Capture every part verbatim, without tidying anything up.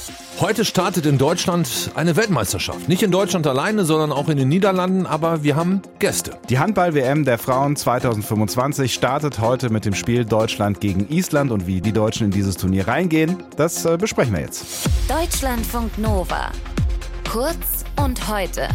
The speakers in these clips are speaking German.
Heute startet in Deutschland eine Weltmeisterschaft. Nicht in Deutschland alleine, sondern auch in den Niederlanden, aber wir haben Gäste. Die Handball-W M der Frauen zweitausendfünfundzwanzig startet heute mit dem Spiel Deutschland gegen Island, und wie die Deutschen in dieses Turnier reingehen, das äh, besprechen wir jetzt. Deutschlandfunk Nova. Kurz und heute.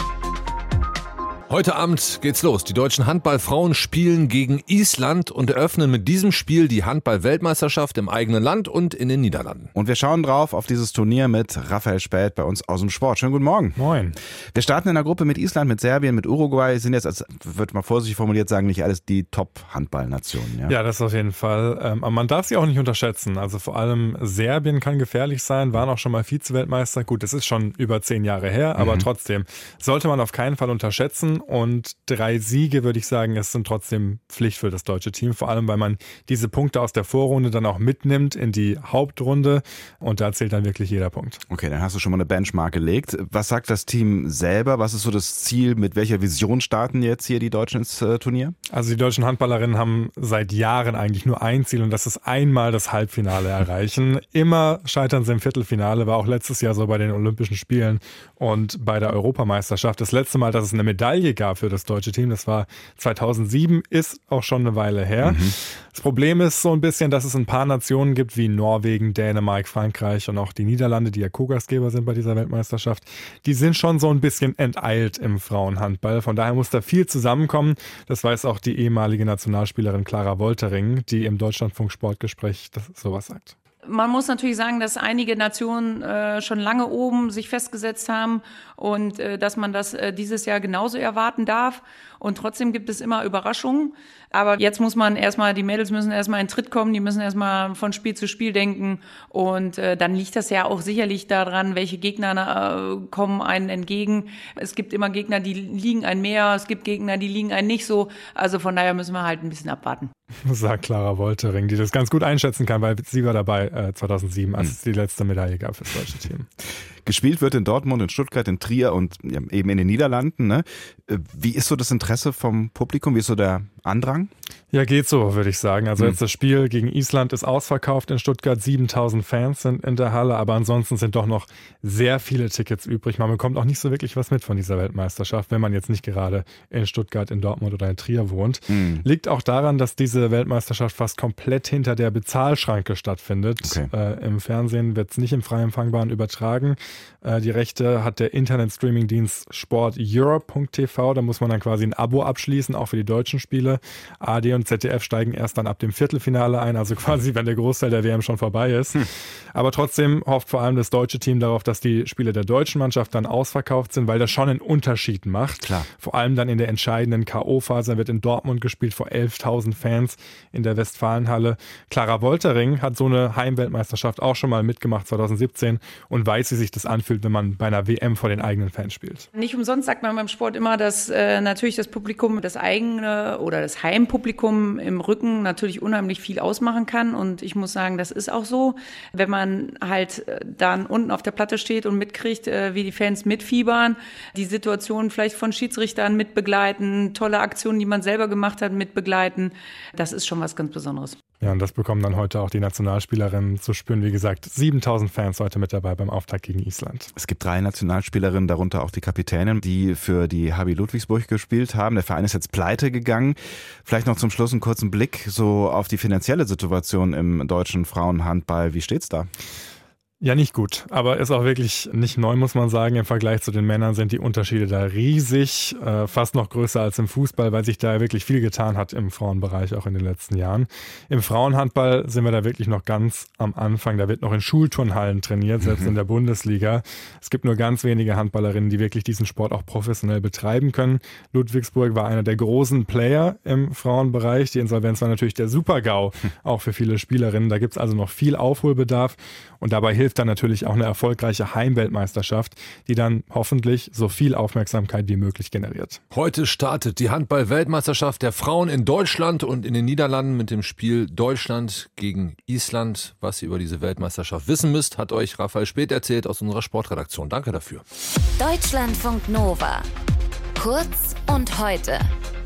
Heute Abend geht's los. Die deutschen Handballfrauen spielen gegen Island und eröffnen mit diesem Spiel die Handball-Weltmeisterschaft im eigenen Land und in den Niederlanden. Und wir schauen drauf auf dieses Turnier mit Raphael Späth bei uns aus dem Sport. Schönen guten Morgen. Moin. Wir starten in der Gruppe mit Island, mit Serbien, mit Uruguay. Sind jetzt, als wird mal vorsichtig formuliert sagen, nicht alles die Top-Handballnationen. Ja? ja, das auf jeden Fall. Ähm, aber man darf sie auch nicht unterschätzen. Also vor allem Serbien kann gefährlich sein, waren auch schon mal Vize-Weltmeister. Gut, das ist schon über zehn Jahre her, aber mhm. trotzdem sollte man auf keinen Fall unterschätzen. Und drei Siege, würde ich sagen, es sind trotzdem Pflicht für das deutsche Team. Vor allem, weil man diese Punkte aus der Vorrunde dann auch mitnimmt in die Hauptrunde. Und da zählt dann wirklich jeder Punkt. Okay, dann hast du schon mal eine Benchmark gelegt. Was sagt das Team selber? Was ist so das Ziel? Mit welcher Vision starten jetzt hier die Deutschen ins äh, Turnier? Also die deutschen Handballerinnen haben seit Jahren eigentlich nur ein Ziel, und das ist einmal das Halbfinale erreichen. Immer scheitern sie im Viertelfinale, war auch letztes Jahr so bei den Olympischen Spielen und bei der Europameisterschaft. Das letzte Mal, dass es eine Medaille gab für das deutsche Team, das war zweitausendsieben, ist auch schon eine Weile her. Mhm. Das Problem ist so ein bisschen, dass es ein paar Nationen gibt wie Norwegen, Dänemark, Frankreich und auch die Niederlande, die ja Co-Gastgeber sind bei dieser Weltmeisterschaft. Die sind schon so ein bisschen enteilt im Frauenhandball. Von daher muss da viel zusammenkommen. Das weiß auch die ehemalige Nationalspielerin Clara Woltering, die im Deutschlandfunk Sportgespräch das sowas sagt. Man muss natürlich sagen, dass einige Nationen äh, schon lange oben sich festgesetzt haben und äh, dass man das äh, dieses Jahr genauso erwarten darf. Und trotzdem gibt es immer Überraschungen. Aber jetzt muss man erstmal, die Mädels müssen erstmal in Tritt kommen, die müssen erstmal von Spiel zu Spiel denken. Und äh, dann liegt das ja auch sicherlich daran, welche Gegner äh, kommen einem entgegen. Es gibt immer Gegner, die liegen einem mehr, es gibt Gegner, die liegen einem nicht so. Also von daher müssen wir halt ein bisschen abwarten. Sagt Clara Woltering, die das ganz gut einschätzen kann, weil sie war dabei äh, zweitausendsieben, als es die letzte Medaille gab für das deutsche Team. Gespielt wird in Dortmund, in Stuttgart, in Trier und ja, eben in den Niederlanden. Ne? Wie ist so das Interesse vom Publikum? Wie ist so der Andrang? Ja, geht so, würde ich sagen. Also jetzt das Spiel gegen Island ist ausverkauft in Stuttgart. siebentausend Fans sind in der Halle, aber ansonsten sind doch noch sehr viele Tickets übrig. Man bekommt auch nicht so wirklich was mit von dieser Weltmeisterschaft, wenn man jetzt nicht gerade in Stuttgart, in Dortmund oder in Trier wohnt. Mhm. Liegt auch daran, dass diese Weltmeisterschaft fast komplett hinter der Bezahlschranke stattfindet. Okay. Äh, im Fernsehen wird es nicht im frei empfangbaren übertragen. Äh, die Rechte hat der Internet-Streaming-Dienst sport europe punkt t v. Da muss man dann quasi ein Abo abschließen, auch für die deutschen Spiele. A R D und Z D F steigen erst dann ab dem Viertelfinale ein, also quasi, wenn der Großteil der W M schon vorbei ist. Hm. Aber trotzdem hofft vor allem das deutsche Team darauf, dass die Spiele der deutschen Mannschaft dann ausverkauft sind, weil das schon einen Unterschied macht. Klar. Vor allem dann in der entscheidenden K O-Phase wird in Dortmund gespielt vor elftausend Fans in der Westfalenhalle. Clara Woltering hat so eine Heimweltmeisterschaft auch schon mal mitgemacht zweitausendsiebzehn und weiß, wie sich das anfühlt, wenn man bei einer W M vor den eigenen Fans spielt. Nicht umsonst sagt man beim Sport immer, dass äh, natürlich das Publikum, das eigene oder das Heimpublikum im Rücken natürlich unheimlich viel ausmachen kann. Und ich muss sagen, das ist auch so. Wenn man halt dann unten auf der Platte steht und mitkriegt, äh, wie die Fans mitfiebern, die Situation vielleicht von Schiedsrichtern mitbegleiten, tolle Aktionen, die man selber gemacht hat, mitbegleiten, das ist schon was ganz Besonderes. Ja, und das bekommen dann heute auch die Nationalspielerinnen zu spüren. Wie gesagt, siebentausend Fans heute mit dabei beim Auftakt gegen Island. Es gibt drei Nationalspielerinnen, darunter auch die Kapitänin, die für die H B Ludwigsburg gespielt haben. Der Verein ist jetzt pleite gegangen. Vielleicht noch zum Schluss einen kurzen Blick so auf die finanzielle Situation im deutschen Frauenhandball. Wie steht's da? Ja, nicht gut, aber ist auch wirklich nicht neu, muss man sagen. Im Vergleich zu den Männern sind die Unterschiede da riesig, äh, fast noch größer als im Fußball, weil sich da wirklich viel getan hat im Frauenbereich, auch in den letzten Jahren. Im Frauenhandball sind wir da wirklich noch ganz am Anfang. Da wird noch in Schulturnhallen trainiert, selbst mhm. in der Bundesliga. Es gibt nur ganz wenige Handballerinnen, die wirklich diesen Sport auch professionell betreiben können. Ludwigsburg war einer der großen Player im Frauenbereich. Die Insolvenz war natürlich der Super-GAU, auch für viele Spielerinnen. Da gibt es also noch viel Aufholbedarf und dabei hilft hilft dann natürlich auch eine erfolgreiche Heimweltmeisterschaft, die dann hoffentlich so viel Aufmerksamkeit wie möglich generiert. Heute startet die Handball-Weltmeisterschaft der Frauen in Deutschland und in den Niederlanden mit dem Spiel Deutschland gegen Island. Was ihr über diese Weltmeisterschaft wissen müsst, hat euch Raphael Späth erzählt aus unserer Sportredaktion. Danke dafür. Deutschlandfunk Nova. Kurz und heute.